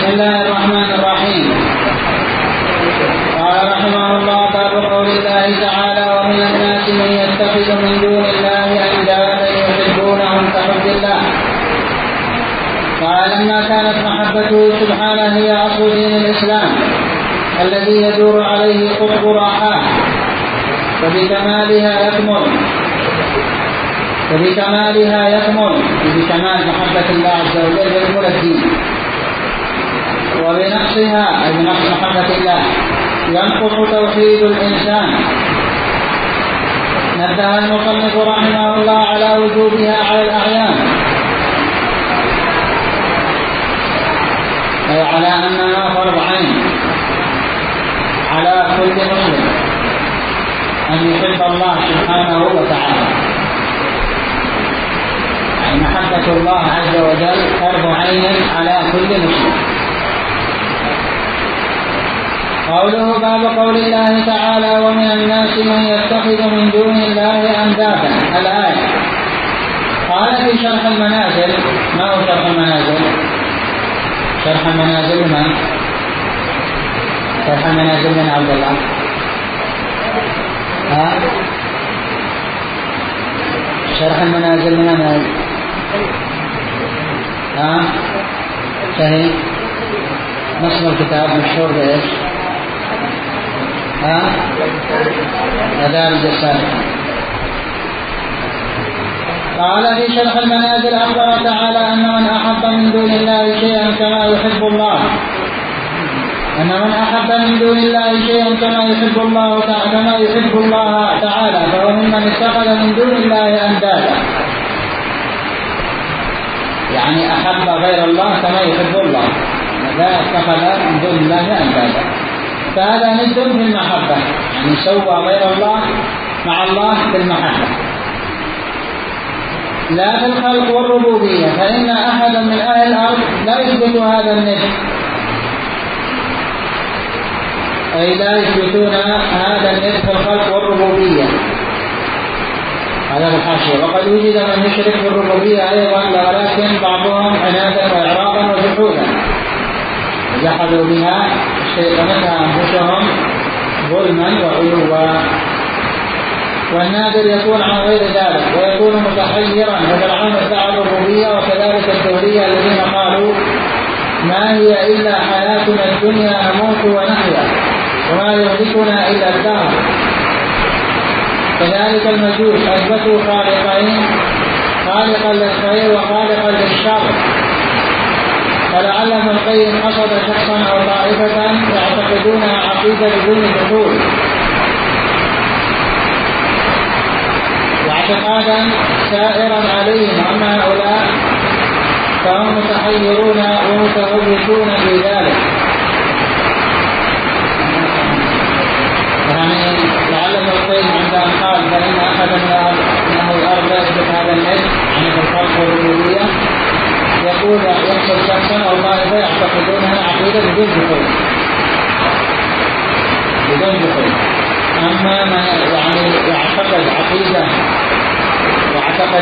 الله الرحمن الرحيم. قال رحمه الله: باب قول الله تعالى: ومن الناس من يتخذ من دون الله أندادا يحبونهم كحب الله. قال: لما كانت محبته سبحانه هي أصل دين الإسلام الذي يدور عليه قطب راحاه، فبكمالها يكمل بكمال محبة الله عز وجل يكمل الدين، وبنقصها أي بنقص محبة الله ينقص توحيد الإنسان. نبه المصنف رحمه الله على وجوبها على الأعيان، أي على أنها فرض عين على كل مسلم أن يحب الله سبحانه وتعالى. يعني محبة الله عز وجل فرض عين على كل مسلم. قوله: باب قول الله تعالى: ومن الناس من يتخذ من دون الله أندادا. الآية. قال في شرح المنازل. ما هو شرح المنازل؟ شرح المنازل من؟ شرح المنازل من عبد الله؟ شرح المنازل من؟ صحيح. نص الكتاب مشهور بإيش؟ مدارج السالكين. قال في شرح المنازل: أخبر تعالى أن من أحب من دون الله شيئا كما يحب الله، كما يحب الله تعالى، فهو ممن اتخذ من دون الله أندادا، يعني أحب غير الله كما يحب الله، لا اتخذ من دون الله أندادا. فهذا ند في المحبة، يعني سوى غير الله مع الله في المحبة، لا في الخلق والربوبية، فإن أحدا من أهل الأرض لا يثبت هذا الند، أي لا يثبتون هذا الند في الخلق والربوبية. هذا الحاشية. وقد وجد من يشرك في الربوبية أيضا، ولكن بعضهم عنادا وإعراضا وجحودا جحدوا بها استيقنتها أنفسهم ظلما وعلوا. والنادر يكون عن غير ذلك ويكون متحيرا، وفرعون ادعى الربوبية، وكذلك الدهرية الذين قالوا: ما هي إلا حياتنا الدنيا نموت ونحيا وما يهلكنا إلا الدهر. كذلك المجوس أثبتوا خالقين، خالقا للخير وخالقا للشر. فلعل ابن القيم قصد شخصا أو طائفة يعتقدونها عقيدة بدون دخول، واعتقادا سائرا عليهم. أما هؤلاء فهم متحيرون ومتهوكون في ذلك. يعني لعل ابن القيم عند أن قال فإن أحد من أهل الأرض لا يثبت هذا النهج، يعني في الخلق والربوبية، يقول يقصد شخصا أو طائفة يعتقدونها عقيدة بدون دخول. أما من يعني يعتقد عقيدة ويعتقد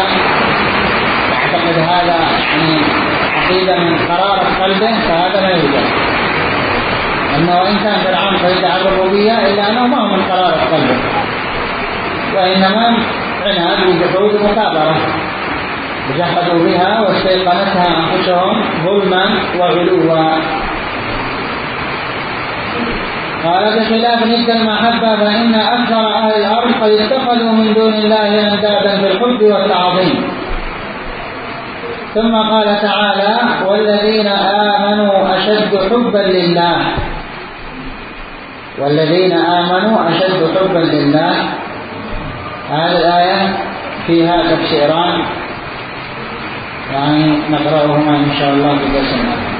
هذا يعني عقيدة من قرارة قلبه، فهذا لا يوجد. أما وإن كان فرعون قد ادعى الربوبية إلا أنه ما هو من قرارة قلبه، وإنما عناد وجحود ومكابرة، جحدوا بها واستيقنتها أنفسهم ظلما وعلوا. قال: بخلاف ند المحبة فإن أكثر أهل الأرض قد اتخذوا من دون الله أندادا في الحب والتعظيم. ثم قال تعالى: والذين آمنوا أشد حبا لله. هذه الآية فيها تفسيران، يعني نقرأهما إن شاء الله في درس النهارده.